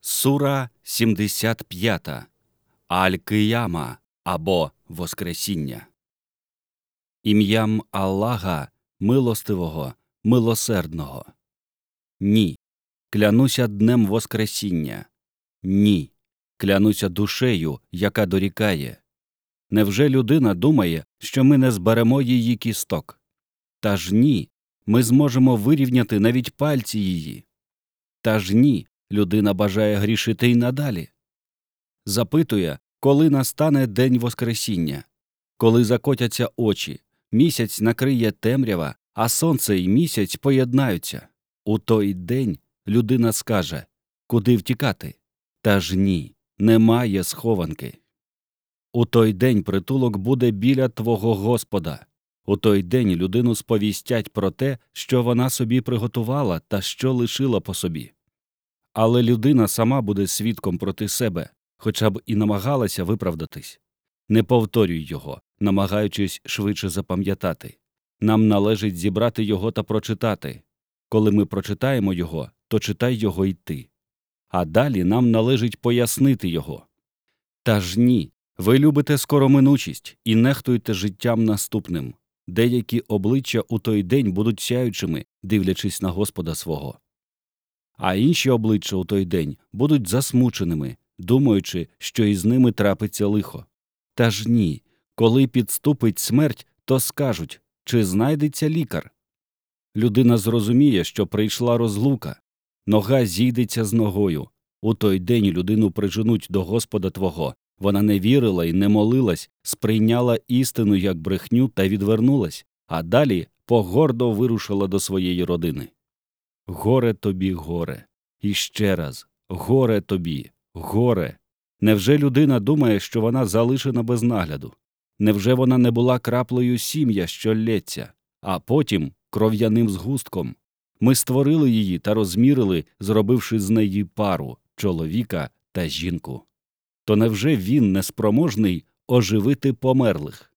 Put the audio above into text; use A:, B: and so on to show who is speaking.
A: Сура 75. Аль-Кияма або Воскресіння. Ім'ям Аллаха, милостивого, милосердного. Ні. Клянуся днем Воскресіння. Ні. Клянуся душею, яка дорікає. Невже людина думає, що ми не зберемо її кісток? Та ж ні, ми зможемо вирівняти навіть пальці її. Та ж ні, людина бажає грішити й надалі. Запитує, коли настане день Воскресіння, коли закотяться очі, місяць накриє темрява, а сонце й місяць поєднаються. У той день людина скаже, куди втікати? Та ж ні, немає схованки. У той день притулок буде біля твого Господа. У той день людину сповістять про те, що вона собі приготувала та що лишила по собі. Але людина сама буде свідком проти себе, хоча б і намагалася виправдатись. Не повторюй його, намагаючись швидше запам'ятати. Нам належить зібрати його та прочитати. Коли ми прочитаємо його, то читай його й ти. А далі нам належить пояснити його. Та ж ні, ви любите скороминучість і нехтуйте життям наступним. Деякі обличчя у той день будуть сяючими, дивлячись на Господа свого. А інші обличчя у той день будуть засмученими, думаючи, що із ними трапиться лихо. Та ж ні, коли підступить смерть, то скажуть, чи знайдеться лікар. Людина зрозуміє, що прийшла розлука, нога зійдеться з ногою. У той день людину приженуть до Господа твого. Вона не вірила і не молилась, сприйняла істину як брехню та відвернулась, а далі погордо вирушила до своєї родини. Горе тобі, горе! І ще раз, горе тобі, горе! Невже людина думає, що вона залишена без нагляду? Невже вона не була краплею сім'я, що лється, а потім кров'яним згустком? Ми створили її та розмірили, зробивши з неї пару – чоловіка та жінку. То невже він неспроможний оживити померлих?